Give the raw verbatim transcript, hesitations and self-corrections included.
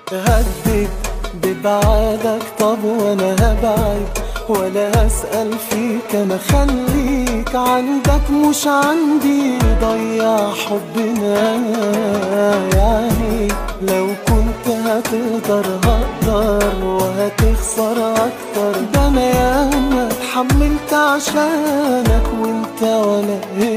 هدد ببعادك، طب وانا هبعد ولا هسأل فيك؟ انا خليك عندك مش عندي، ضيع حبنا. يعني لو كنت هتقدر هقدر وهتخسر اكتر، ده انا ياما اتحملت عشانك وانت ولا